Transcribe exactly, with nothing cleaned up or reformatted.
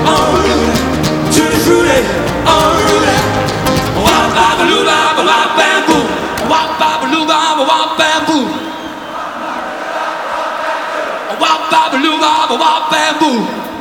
on Rudy, tutti frutti, on Rudy. Wop bop a loo bop a wop bamboo, wop bop a loo bop a wop bamboo, wop bop a loo bop a wop bamboo.